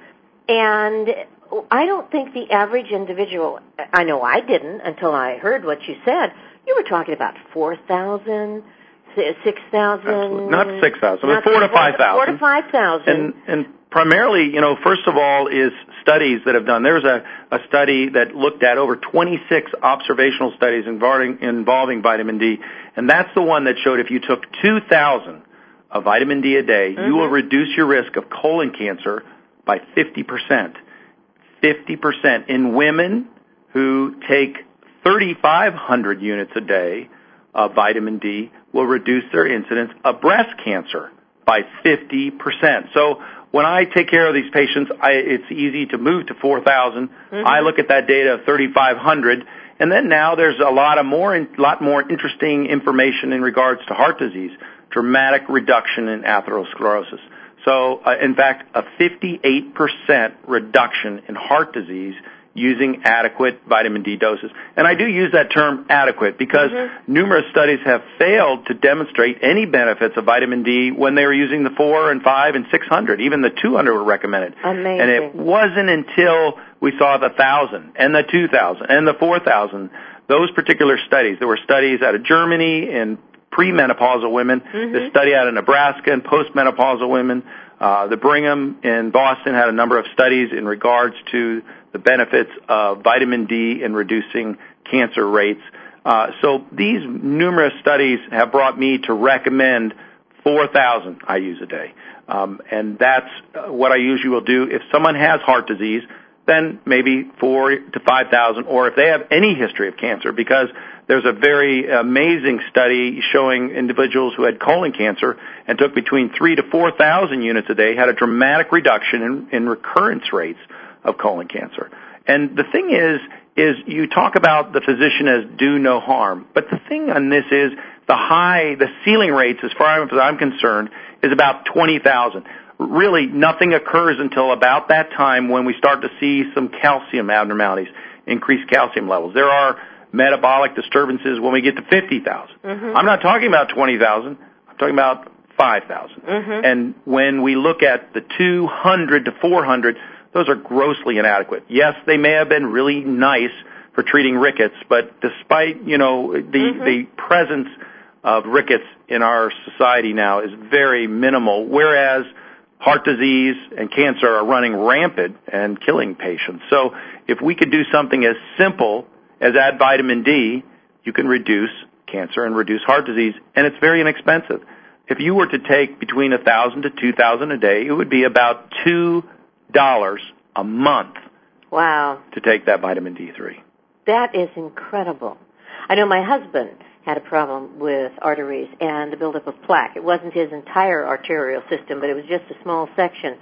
And I don't think the average individual, I know I didn't until I heard what you said. You were talking about four thousand, six thousand. Not six thousand, but four to five thousand. Four to five thousand. And, and primarily, you know, first of all is studies that have done. There's a, a study that looked at over twenty-six observational studies involving, involving vitamin D, and that's the one that showed if you took two thousand of vitamin D a day, mm-hmm. you will reduce your risk of colon cancer by fifty percent. fifty percent in women who take thirty-five hundred units a day of vitamin D will reduce their incidence of breast cancer by fifty percent. So when I take care of these patients, I, it's easy to move to four thousand. Mm-hmm. I look at that data of thirty-five hundred, and then now there's a lot of more, lot more interesting information in regards to heart disease, dramatic reduction in atherosclerosis. So, uh, in fact, a fifty-eight percent reduction in heart disease using adequate vitamin D doses. And I do use that term adequate because mm-hmm. numerous studies have failed to demonstrate any benefits of vitamin D when they were using the four and five and six hundred. Even the two hundred were recommended. Amazing. And it wasn't until we saw the one thousand and the two thousand and the four thousand, those particular studies. There were studies out of Germany in premenopausal women, mm-hmm. the study out of Nebraska in postmenopausal women. Uh, the Brigham in Boston had a number of studies in regards to the benefits of vitamin D in reducing cancer rates. Uh, so these numerous studies have brought me to recommend four thousand I use a day. Um, and that's what I usually will do. If someone has heart disease, then maybe four to five thousand, or if they have any history of cancer, because there's a very amazing study showing individuals who had colon cancer and took between three to four thousand units a day had a dramatic reduction in, in recurrence rates of colon cancer. And the thing is, is you talk about the physician as do no harm, but the thing on this is the high, the ceiling rates, as far as I'm concerned, is about twenty thousand. Really, nothing occurs until about that time when we start to see some calcium abnormalities, increased calcium levels. There are metabolic disturbances when we get to fifty thousand. Mm-hmm. I'm not talking about twenty thousand. I'm talking about five thousand. Mm-hmm. And when we look at the two hundred to four hundred, those are grossly inadequate. Yes, they may have been really nice for treating rickets, but despite, you know, the, mm-hmm. the presence of rickets in our society now is very minimal, whereas heart disease and cancer are running rampant and killing patients. So if we could do something as simple as add vitamin D, you can reduce cancer and reduce heart disease, and it's very inexpensive. If you were to take between one thousand to two thousand a day, it would be about two dollars a month. Wow. To take that vitamin D three. That is incredible. I know my husband had a problem with arteries and the buildup of plaque. It wasn't his entire arterial system, but it was just a small section.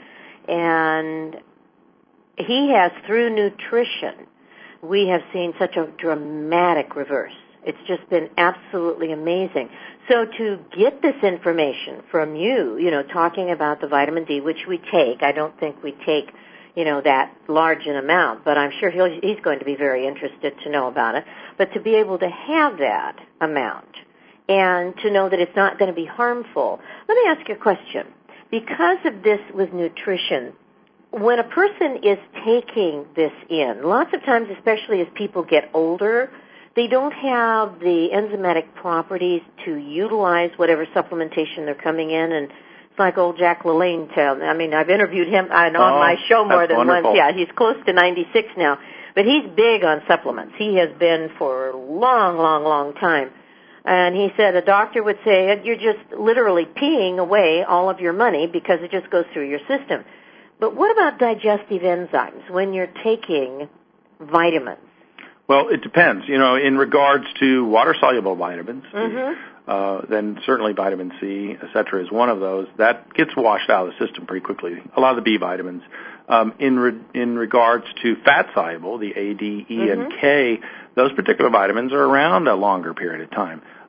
And he has, through nutrition, we have seen such a dramatic reverse. It's just been absolutely amazing. So to get this information from you, you know, talking about the vitamin D, which we take, I don't think we take, you know, that large an amount, but I'm sure he'll, he's going to be very interested to know about it. But to be able to have that amount and to know that it's not going to be harmful, let me ask you a question. Because of this with nutrition, when a person is taking this in, lots of times, especially as people get older, they don't have the enzymatic properties to utilize whatever supplementation they're coming in. And it's like old Jack LaLanne tells me. I mean, I've interviewed him on oh, my show more than wonderful. once. Yeah, he's close to ninety-six now. But he's big on supplements. He has been for a long, long, long time. And he said a doctor would say, you're just literally peeing away all of your money because it just goes through your system. But what about digestive enzymes when you're taking vitamins? Well, it depends. You know, in regards to water-soluble vitamins, mm-hmm. uh, then certainly vitamin C, et cetera, is one of those. That gets washed out of the system pretty quickly. A lot of the B vitamins. Um, in re- in regards to fat-soluble, the A, D, E, mm-hmm. and K, those particular vitamins are around a longer period of time.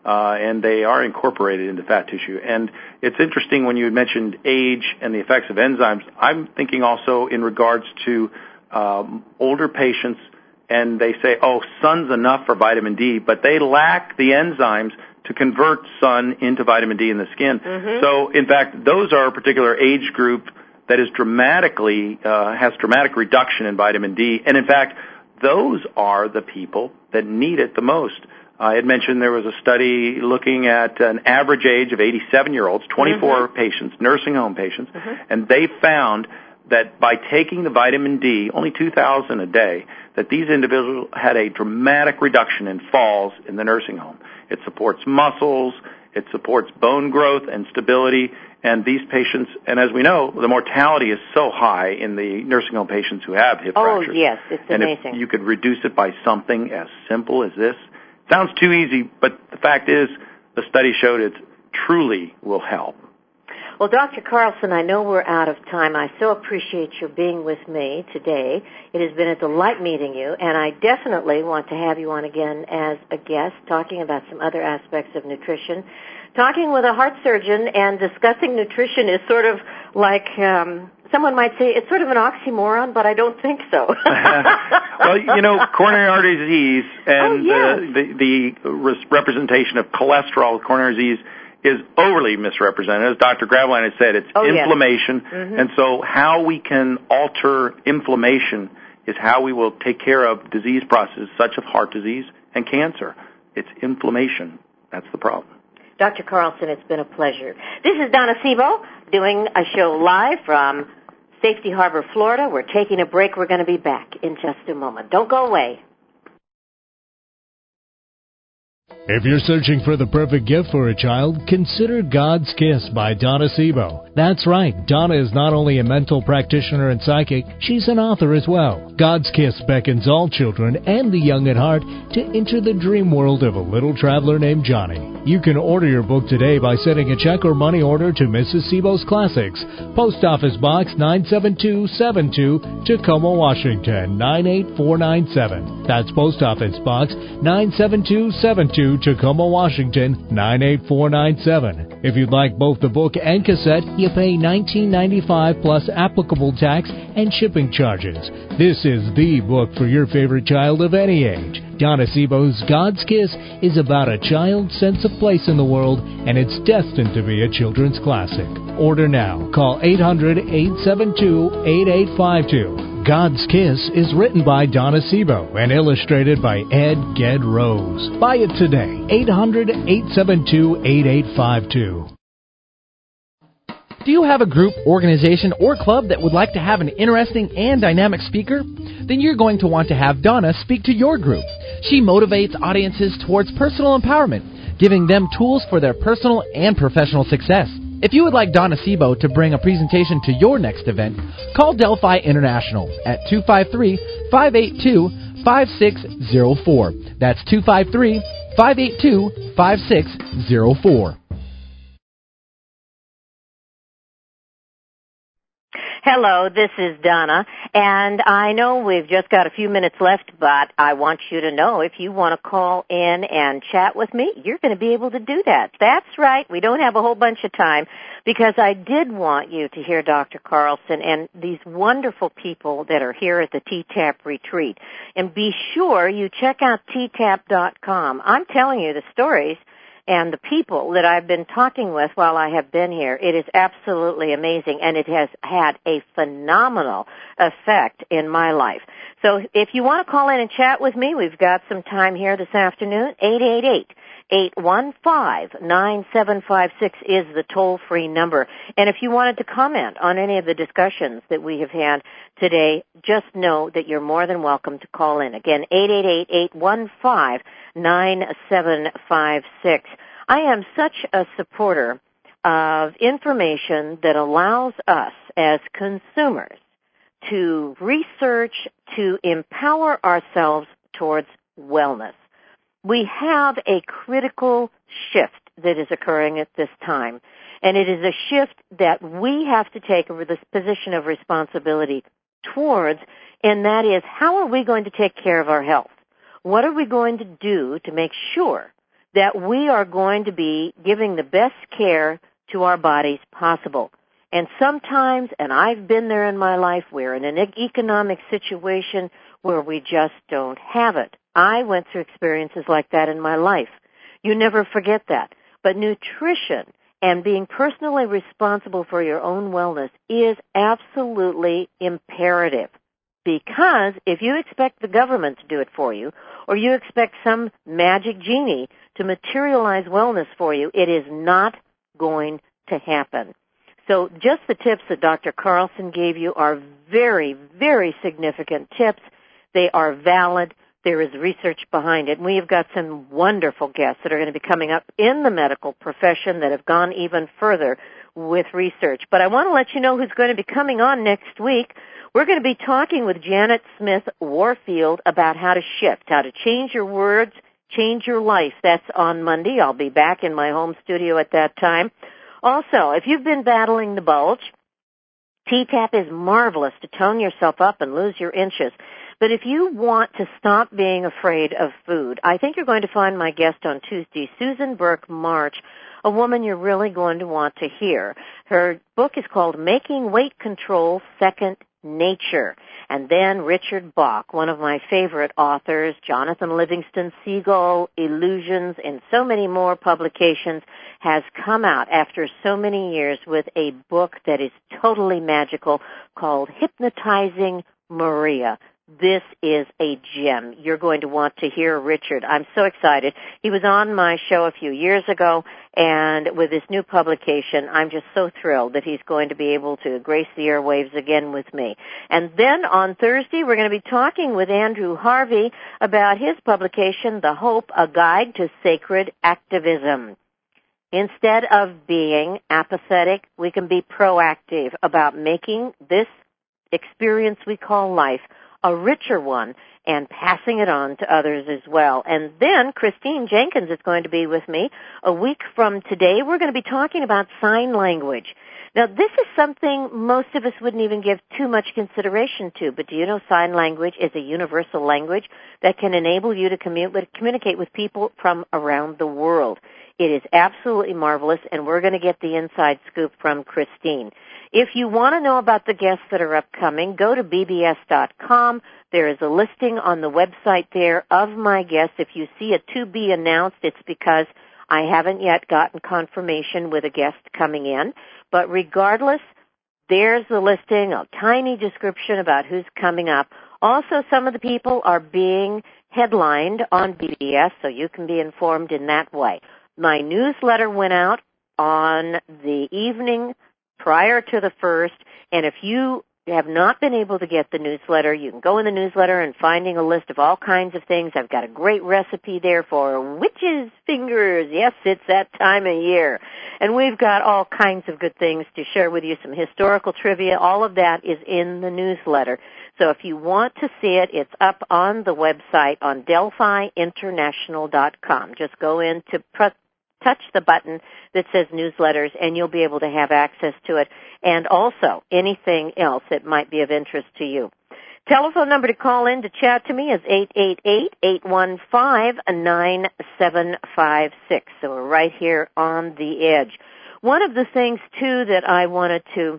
uh, and they are incorporated into fat tissue. And it's interesting when you had mentioned age and the effects of enzymes. I'm thinking also in regards to um, older patients, and they say, oh, sun's enough for vitamin D, but they lack the enzymes to convert sun into vitamin D in the skin. Mm-hmm. So, in fact, those are a particular age group that is dramatically, uh, has dramatic reduction in vitamin D. And in fact, those are the people that need it the most. I had mentioned there was a study looking at an average age of eighty-seven-year-olds, twenty-four mm-hmm. patients, nursing home patients, mm-hmm. and they found that by taking the vitamin D, only two thousand a day, that these individuals had a dramatic reduction in falls in the nursing home. It supports muscles, it supports bone growth and stability, and these patients, and as we know, the mortality is so high in the nursing home patients who have hip oh, fractures. Oh, yes, it's and amazing. If you could reduce it by something as simple as this. Sounds too easy, but the fact is the study showed it truly will help. Well, Doctor Carlson, I know we're out of time. I so appreciate your being with me today. It has been a delight meeting you, and I definitely want to have you on again as a guest, talking about some other aspects of nutrition. Talking with a heart surgeon and discussing nutrition is sort of like, um, someone might say, it's sort of an oxymoron, but I don't think so. Well, you know, coronary artery disease and oh, yes. uh, the, the representation of cholesterol with coronary disease is overly misrepresented. As Doctor Graveline has said, it's oh, inflammation. Yes. Mm-hmm. And so how we can alter inflammation is how we will take care of disease processes such as heart disease and cancer. It's inflammation. That's the problem. Doctor Carlson, it's been a pleasure. This is Donna Sebo doing a show live from Safety Harbor, Florida. We're taking a break. We're going to be back in just a moment. Don't go away. If you're searching for the perfect gift for a child, consider God's Kiss by Donna Sebo. That's right, Donna is not only a mental practitioner and psychic, she's an author as well. God's Kiss beckons all children and the young at heart to enter the dream world of a little traveler named Johnny. You can order your book today by sending a check or money order to Missus Sebo's Classics, Post Office Box nine seven two seven two, Tacoma, Washington nine eight four nine seven. That's Post Office Box nine seven two seven two, Tacoma, Washington nine eight four nine seven. If you'd like both the book and cassette, you pay nineteen ninety-five plus applicable tax and shipping charges. This is the book for your favorite child of any age. Donna Sebo's God's Kiss is about a child's sense of place in the world, and it's destined to be a children's classic. Order now. Call eight hundred, eight seven two, eight eight five two. God's Kiss is written by Donna Sebo and illustrated by Ed Ged Rose. Buy it today. eight hundred, eight seven two, eight eight five two. Do you have a group, organization, or club that would like to have an interesting and dynamic speaker? Then you're going to want to have Donna speak to your group. She motivates audiences towards personal empowerment, giving them tools for their personal and professional success. If you would like Donna Sebo to bring a presentation to your next event, call Delphi International at two five three, five eight two, five six zero four. That's two five three, five eight two, five six zero four. Hello, this is Donna, and I know we've just got a few minutes left, but I want you to know if you want to call in and chat with me, you're going to be able to do that. That's right, we don't have a whole bunch of time, because I did want you to hear Doctor Carlson and these wonderful people that are here at the T TAP retreat. And be sure you check out T tap dot com. I'm telling you the stories and the people that I've been talking with while I have been here. It is absolutely amazing, and it has had a phenomenal effect in my life. So if you want to call in and chat with me, we've got some time here this afternoon. eight eight eight, eight one five, nine seven five six is the toll-free number. And if you wanted to comment on any of the discussions that we have had today, just know that you're more than welcome to call in. Again, eight eight eight, eight one five, nine seven five six. I am such a supporter of information that allows us as consumers to research, to empower ourselves towards wellness. We have a critical shift that is occurring at this time, and it is a shift that we have to take over this position of responsibility towards, and that is, how are we going to take care of our health? What are we going to do to make sure that we are going to be giving the best care to our bodies possible. And sometimes, and I've been there in my life, we're in an economic situation where we just don't have it. I went through experiences like that in my life. You never forget that. But nutrition and being personally responsible for your own wellness is absolutely imperative. Because if you expect the government to do it for you, or you expect some magic genie to materialize wellness for you, it is not going to happen. So just the tips that Doctor Carlson gave you are very, very significant tips. They are valid. There is research behind it. And we have got some wonderful guests that are going to be coming up in the medical profession that have gone even further with research. But I want to let you know who's going to be coming on next week. We're going to be talking with Janet Smith Warfield about how to shift, how to change your words, change your life. That's on Monday. I'll be back in my home studio at that time. Also, if you've been battling the bulge, T-TAP is marvelous to tone yourself up and lose your inches. But if you want to stop being afraid of food, I think you're going to find my guest on Tuesday, Susan Burke March, a woman you're really going to want to hear. Her book is called Making Weight Control Second Nature. And then Richard Bach, one of my favorite authors, Jonathan Livingston Seagull, Illusions, and so many more publications, has come out after so many years with a book that is totally magical called Hypnotizing Maria. This is a gem. You're going to want to hear Richard. I'm so excited. He was on my show a few years ago, and with this new publication, I'm just so thrilled that he's going to be able to grace the airwaves again with me. And then on Thursday, we're going to be talking with Andrew Harvey about his publication, The Hope, A Guide to Sacred Activism. Instead of being apathetic, we can be proactive about making this experience we call life a richer one, and passing it on to others as well. And then Christine Jenkins is going to be with me a week from today. We're going to be talking about sign language. Now, this is something most of us wouldn't even give too much consideration to, but do you know sign language is a universal language that can enable you to communicate with people from around the world? It is absolutely marvelous, and we're going to get the inside scoop from Christine. If you want to know about the guests that are upcoming, go to b b s dot com. There is a listing on the website there of my guests. If you see a to be announced, it's because I haven't yet gotten confirmation with a guest coming in. But regardless, there's the listing, a tiny description about who's coming up. Also, some of the people are being headlined on B B S, so you can be informed in that way. My newsletter went out on the evening prior to the first, and if you have not been able to get the newsletter, you can go in the newsletter and finding a list of all kinds of things. I've got a great recipe there for witches' fingers. Yes, it's that time of year. And we've got all kinds of good things to share with you, some historical trivia. All of that is in the newsletter. So if you want to see it, it's up on the website on delphi international dot com. Just go in to press touch the button that says newsletters, and you'll be able to have access to it, and also anything else that might be of interest to you. Telephone number to call in to chat to me is eight eight eight, eight one five, nine seven five six. So we're right here on the edge. One of the things, too, that I wanted to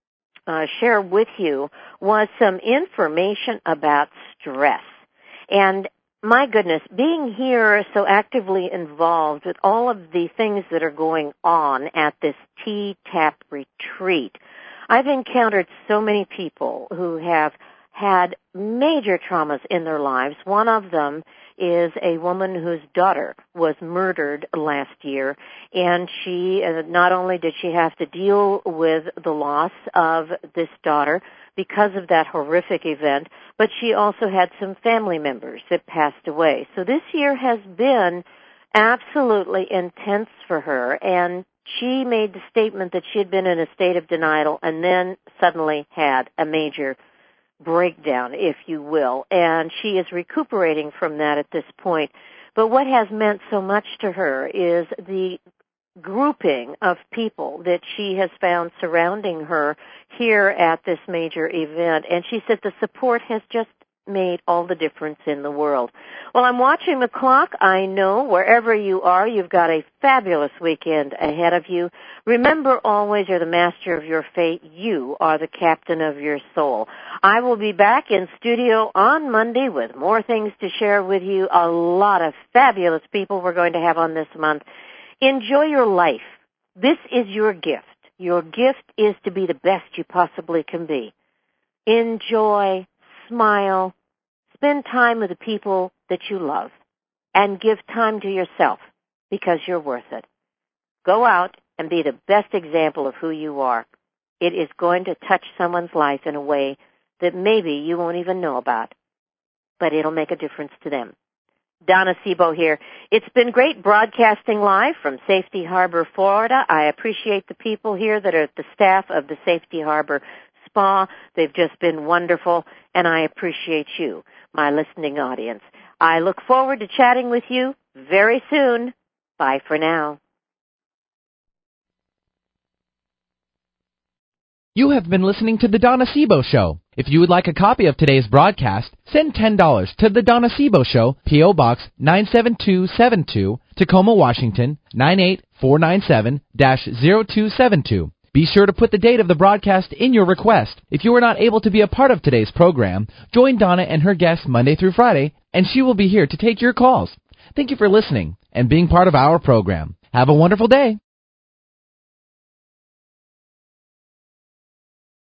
uh, share with you was some information about stress. And my goodness, being here so actively involved with all of the things that are going on at this T-TAP retreat, I've encountered so many people who have had major traumas in their lives. One of them is a woman whose daughter was murdered last year, and she, uh, not only did she have to deal with the loss of this daughter because of that horrific event, but she also had some family members that passed away. So this year has been absolutely intense for her, and she made the statement that she had been in a state of denial and then suddenly had a major breakdown, if you will, and she is recuperating from that at this point. But what has meant so much to her is the grouping of people that she has found surrounding her here at this major event, and she said the support has just made all the difference in the world. Well, I'm watching the clock. I know wherever you are, you've got a fabulous weekend ahead of you. Remember always, you're the master of your fate. You are the captain of your soul. I will be back in studio on Monday with more things to share with you. A lot of fabulous people we're going to have on this month. Enjoy your life. This is your gift. Your gift is to be the best you possibly can be. Enjoy, smile, spend time with the people that you love, and give time to yourself because you're worth it. Go out and be the best example of who you are. It is going to touch someone's life in a way that maybe you won't even know about, but it'll make a difference to them. Donna Sebo here. It's been great broadcasting live from Safety Harbor, Florida. I appreciate the people here that are the staff of the Safety Harbor Spa. They've just been wonderful, and I appreciate you, my listening audience. I look forward to chatting with you very soon. Bye for now. You have been listening to The Donna Sebo Show. If you would like a copy of today's broadcast, send ten dollars to The Donna Sebo Show, P O. Box nine seven two seven two, Tacoma, Washington, nine eight four nine seven dash zero two seven two. Be sure to put the date of the broadcast in your request. If you are not able to be a part of today's program, join Donna and her guests Monday through Friday, and she will be here to take your calls. Thank you for listening and being part of our program. Have a wonderful day.